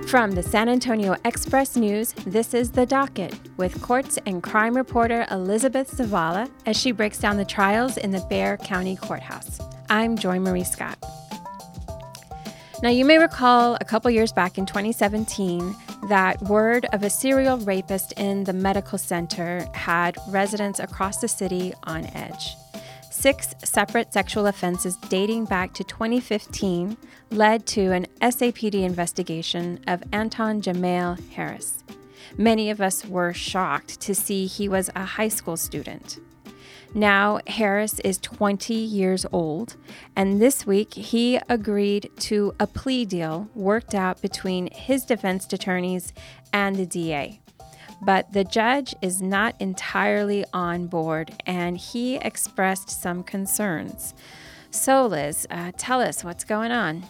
From the San Antonio Express News, this is The Docket with courts and crime reporter Elizabeth Zavala as she breaks down the trials in the Bexar County Courthouse. I'm Joy Marie Scott. Now, you may recall a couple years back in 2017 that word of a serial rapist in the medical center had residents across the city on edge. 6 separate sexual offenses dating back to 2015 led to an SAPD investigation of Anton Jamail Harris. Many of us were shocked to see he was a high school student. Now, Harris is 20 years old, and this week he agreed to a plea deal worked out between his defense attorneys and the DA. But the judge is not entirely on board, and he expressed some concerns. So, Liz, tell us what's going on.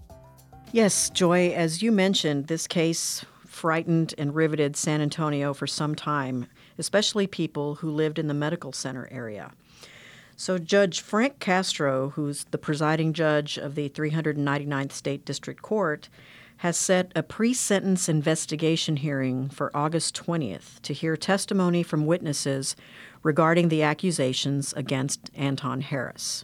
Yes, Joy, as you mentioned, this case frightened and riveted San Antonio for some time, especially people who lived in the medical center area. So Judge Frank Castro, who's the presiding judge of the 399th State District Court, has set a pre-sentence investigation hearing for August 20th to hear testimony from witnesses regarding the accusations against Anton Harris.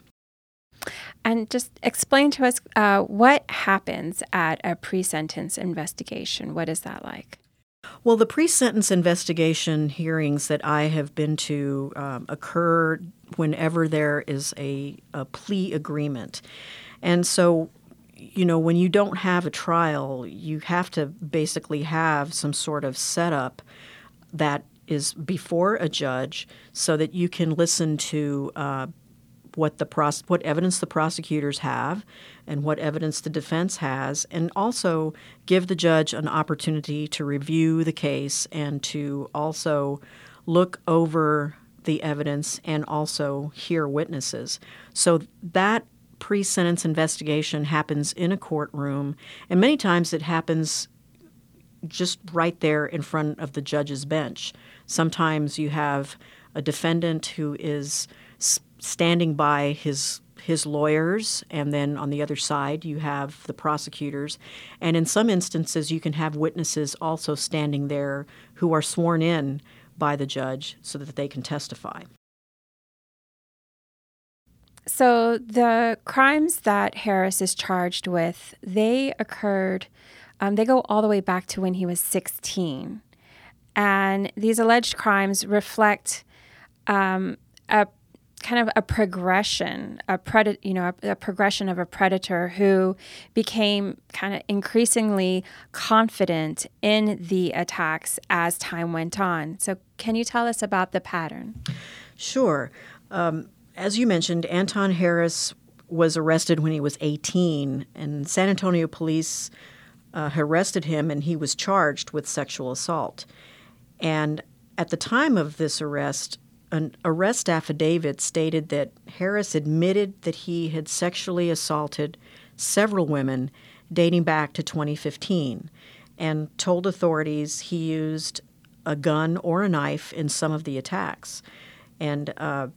And just explain to us what happens at a pre-sentence investigation. What is that like? Well, the pre-sentence investigation hearings that I have been to occur whenever there is a plea agreement. And so, when you don't have a trial, you have to basically have some sort of setup that is before a judge so that you can listen to what evidence the prosecutors have and what evidence the defense has, and also give the judge an opportunity to review the case and to also look over the evidence and also hear witnesses. So that pre-sentence investigation happens in a courtroom, and many times it happens just right there in front of the judge's bench. Sometimes you have a defendant who is standing by his lawyers, and then on the other side you have the prosecutors. And in some instances you can have witnesses also standing there who are sworn in by the judge so that they can testify. So the crimes that Harris is charged with, they occurred, they go all the way back to when he was 16. And these alleged crimes reflect a kind of a progression, a progression of a predator who became kind of increasingly confident in the attacks as time went on. So can you tell us about the pattern? Sure. As you mentioned, Anton Harris was arrested when he was 18, and San Antonio police arrested him, and he was charged with sexual assault. And at the time of this arrest, an arrest affidavit stated that Harris admitted that he had sexually assaulted several women dating back to 2015 and told authorities he used a gun or a knife in some of the attacks. And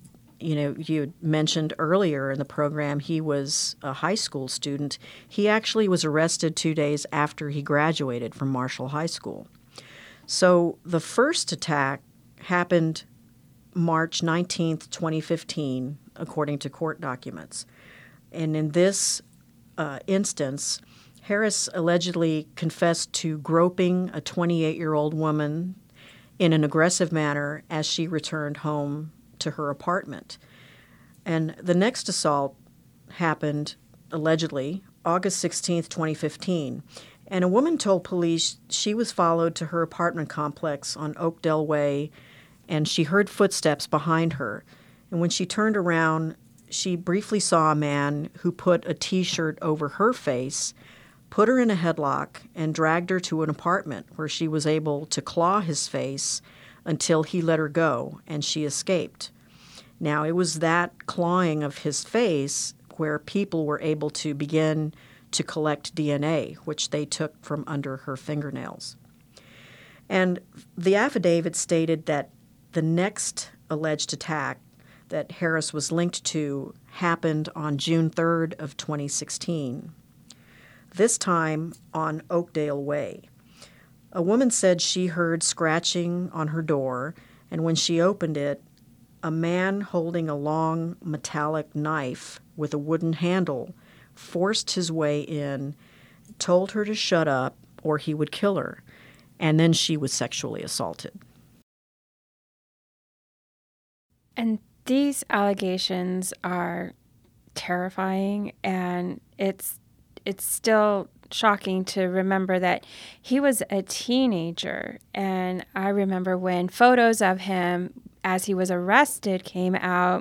you mentioned earlier in the program he was a high school student. He actually was arrested 2 days after he graduated from Marshall High School. So the first attack happened March 19th, 2015, according to court documents. And in this instance, Harris allegedly confessed to groping a 28-year-old woman in an aggressive manner as she returned home to her apartment. And the next assault happened, allegedly, August 16th, 2015. And a woman told police she was followed to her apartment complex on Oakdale Way, and she heard footsteps behind her. And when she turned around, she briefly saw a man who put a T-shirt over her face, put her in a headlock, and dragged her to an apartment where she was able to claw his face until he let her go, and she escaped. Now, it was that clawing of his face where people were able to begin to collect DNA, which they took from under her fingernails. And the affidavit stated that the next alleged attack that Harris was linked to happened on June 3rd of 2016. this time on Oakdale Way. A woman said she heard scratching on her door, and when she opened it, a man holding a long metallic knife with a wooden handle forced his way in, told her to shut up or he would kill her, and then she was sexually assaulted. And these allegations are terrifying, and it's still shocking to remember that he was a teenager. And I remember when photos of him as he was arrested came out,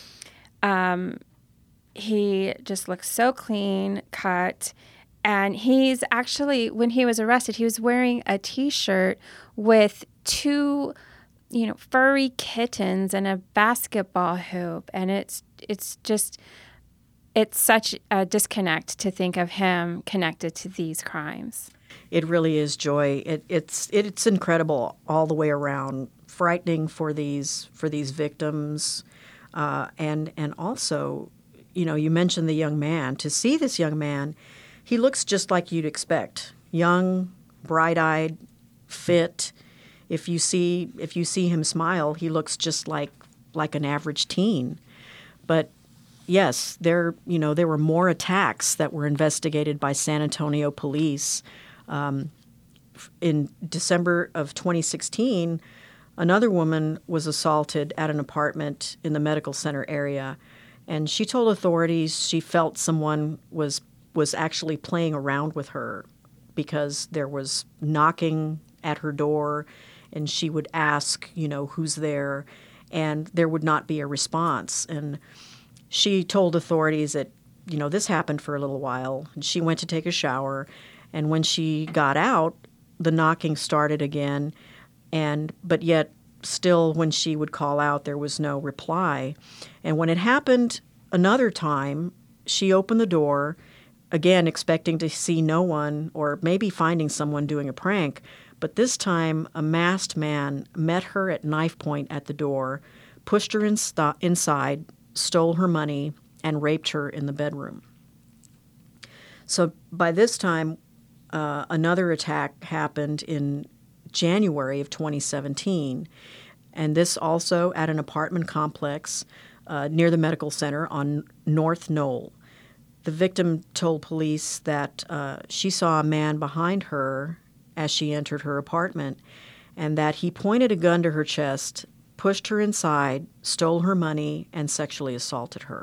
he just looked so clean cut. And he's actually, when he was arrested, he was wearing a T-shirt with two, furry kittens and a basketball hoop. And it's such a disconnect to think of him connected to these crimes. It really is, Joy. It's incredible all the way around. Frightening for these victims, and also, you mentioned the young man. To see this young man, he looks just like you'd expect: young, bright-eyed, fit. If you see him smile, he looks just like an average teen. But yes, there were more attacks that were investigated by San Antonio police. In December of 2016, another woman was assaulted at an apartment in the medical center area, and she told authorities she felt someone was actually playing around with her because there was knocking at her door, and she would ask, who's there, and there would not be a response. And she told authorities that, this happened for a little while. She went to take a shower, and when she got out, the knocking started again, but yet still when she would call out, there was no reply. And when it happened another time, she opened the door, again expecting to see no one or maybe finding someone doing a prank. But this time, a masked man met her at knife point at the door, pushed her inside, stole her money, and raped her in the bedroom. So by this time, another attack happened in January of 2017, and this also at an apartment complex near the medical center on North Knoll. The victim told police that she saw a man behind her as she entered her apartment, and that he pointed a gun to her chest, pushed her inside, stole her money, and sexually assaulted her.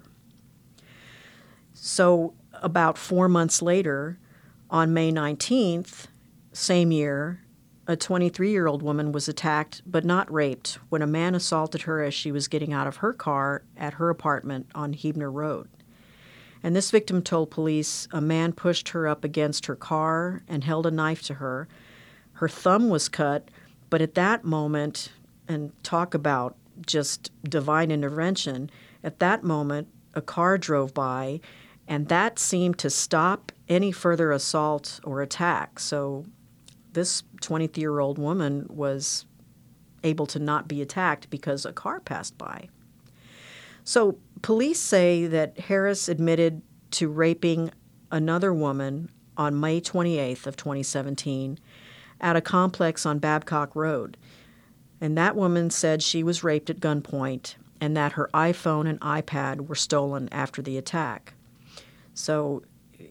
So about 4 months later, on May 19th, same year, a 23-year-old woman was attacked but not raped when a man assaulted her as she was getting out of her car at her apartment on Huebner Road. And this victim told police a man pushed her up against her car and held a knife to her. Her thumb was cut, but at that moment, and talk about just divine intervention, at that moment, a car drove by, and that seemed to stop any further assault or attack. So this 23-year-old woman was able to not be attacked because a car passed by. So police say that Harris admitted to raping another woman on May 28th of 2017 at a complex on Babcock Road. And that woman said she was raped at gunpoint and that her iPhone and iPad were stolen after the attack. So,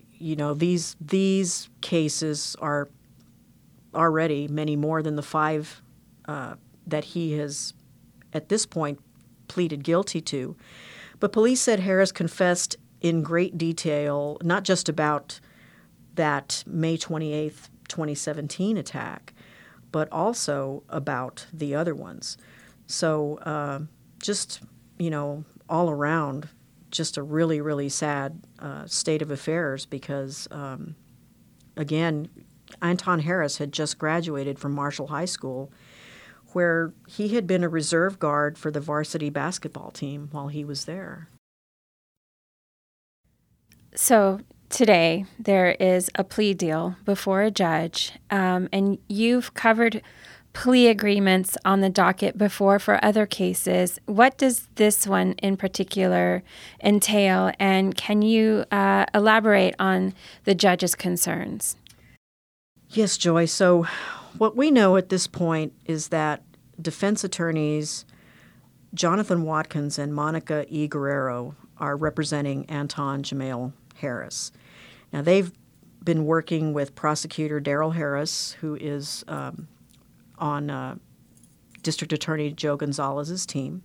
these cases are already many more than the 5 that he has, at this point, pleaded guilty to. But police said Harris confessed in great detail, not just about that May 28th, 2017 attack, but also about the other ones. So all around, just a really, really sad state of affairs because, again, Anton Harris had just graduated from Marshall High School, where he had been a reserve guard for the varsity basketball team while he was there. So today there is a plea deal before a judge, and you've covered plea agreements on the docket before for other cases. What does this one in particular entail? And can you elaborate on the judge's concerns? Yes, Joy. So what we know at this point is that defense attorneys Jonathan Watkins and Monica E. Guerrero are representing Anton Jamel Harris. Now, they've been working with prosecutor Daryl Harris, who is on District Attorney Joe Gonzalez's team,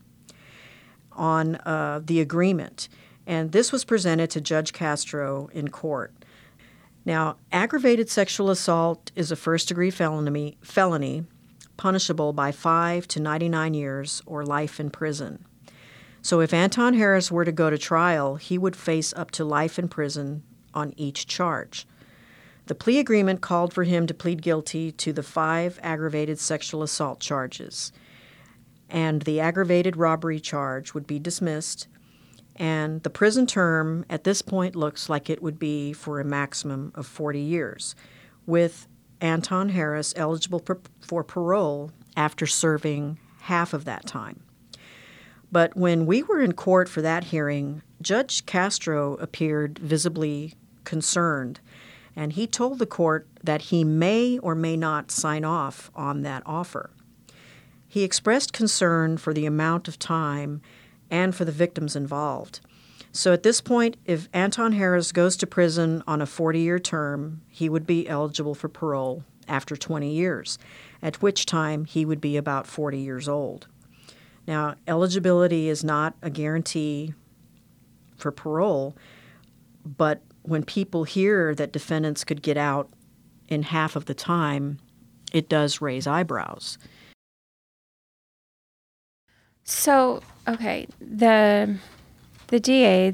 on the agreement. And this was presented to Judge Castro in court. Now, aggravated sexual assault is a first-degree felony punishable by 5 to 99 years or life in prison. So if Anton Harris were to go to trial, he would face up to life in prison on each charge. The plea agreement called for him to plead guilty to the 5 aggravated sexual assault charges, and the aggravated robbery charge would be dismissed, and the prison term at this point looks like it would be for a maximum of 40 years, with Anton Harris eligible for parole after serving half of that time. But when we were in court for that hearing, Judge Castro appeared visibly concerned, and he told the court that he may or may not sign off on that offer. He expressed concern for the amount of time and for the victims involved. So at this point, if Anton Harris goes to prison on a 40-year term, he would be eligible for parole after 20 years, at which time he would be about 40 years old. Now, eligibility is not a guarantee for parole, but when people hear that defendants could get out in half of the time, it does raise eyebrows. So, okay, the DA,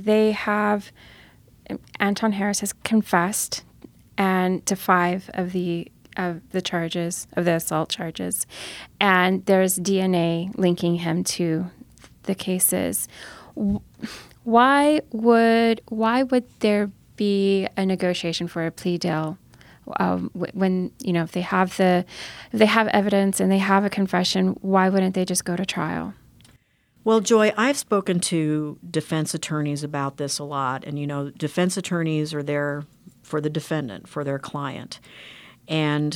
Anton Harris has confessed and to 5 of the charges, of the assault charges, and there's DNA linking him to the cases. Why would there be a negotiation for a plea deal when, if they have evidence and they have a confession? Why wouldn't they just go to trial? Well, Joy, I've spoken to defense attorneys about this a lot, and defense attorneys are there for the defendant, for their client, and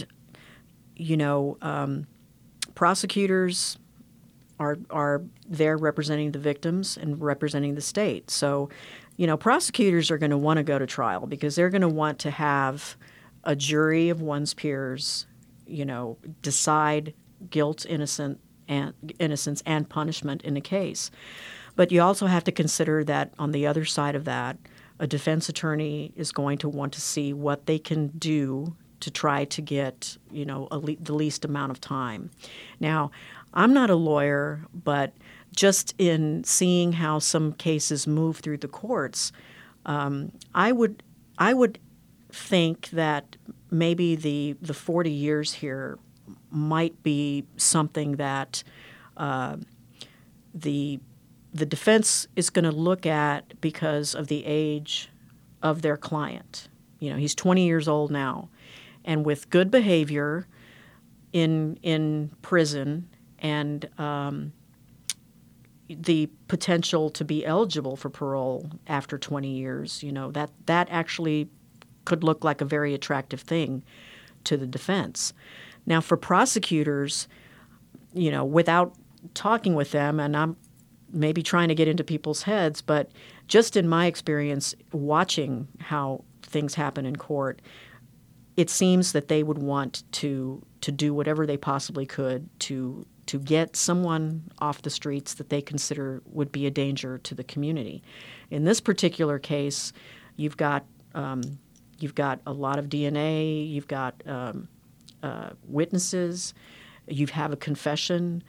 prosecutors are there representing the victims and representing the state. So, prosecutors are going to want to go to trial because they're going to want to have a jury of one's peers, decide guilt, innocence and punishment in a case. But you also have to consider that on the other side of that, a defense attorney is going to want to see what they can do to try to get, the least amount of time. Now, I'm not a lawyer, but just in seeing how some cases move through the courts, I would think that maybe the 40 years here might be something that the defense is going to look at because of the age of their client. He's 20 years old now, and with good behavior in prison and the potential to be eligible for parole after 20 years, that actually could look like a very attractive thing to the defense. Now, for prosecutors, without talking with them, and I'm maybe trying to get into people's heads, but just in my experience watching how things happen in court, it seems that they would want to do whatever they possibly could to get someone off the streets that they consider would be a danger to the community. In this particular case, you've got a lot of DNA, you've got witnesses, you have a confession.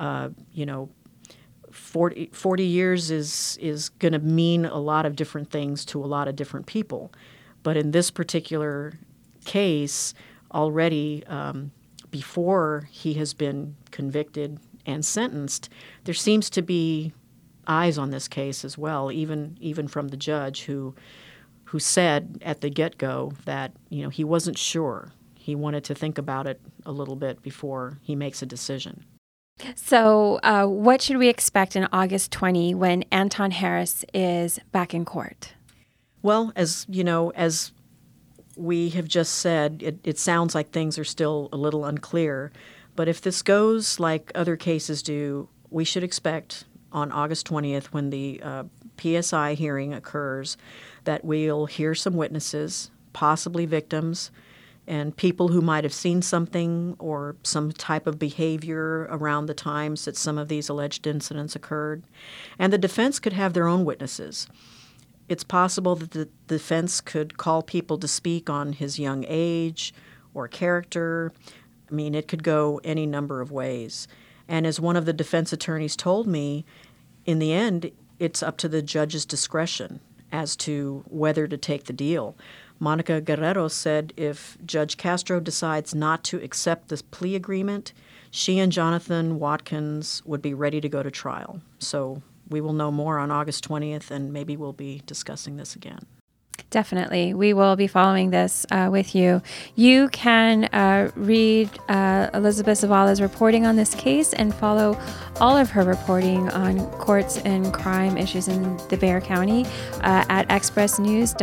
40 years is going to mean a lot of different things to a lot of different people. But in this particular case, already before he has been convicted and sentenced, there seems to be eyes on this case as well, even from the judge who said at the get-go that he wasn't sure. He wanted to think about it a little bit before he makes a decision. So what should we expect in August 20 when Anton Harris is back in court? Well, as you know, as we have just said, it sounds like things are still a little unclear. But if this goes like other cases do, we should expect on August 20th, when the PSI hearing occurs, that we'll hear some witnesses, possibly victims, and people who might have seen something or some type of behavior around the times that some of these alleged incidents occurred. And the defense could have their own witnesses. It's possible that the defense could call people to speak on his young age or character. I mean, it could go any number of ways. And as one of the defense attorneys told me, in the end, it's up to the judge's discretion as to whether to take the deal. Monica Guerrero said if Judge Castro decides not to accept this plea agreement, she and Jonathan Watkins would be ready to go to trial. So we will know more on August 20th, and maybe we'll be discussing this again. Definitely. We will be following this with you. You can read Elizabeth Zavala's reporting on this case and follow all of her reporting on courts and crime issues in the Bexar County at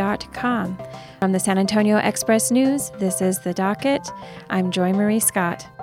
expressnews.com. From the San Antonio Express News, this is The Docket. I'm Joy Marie Scott.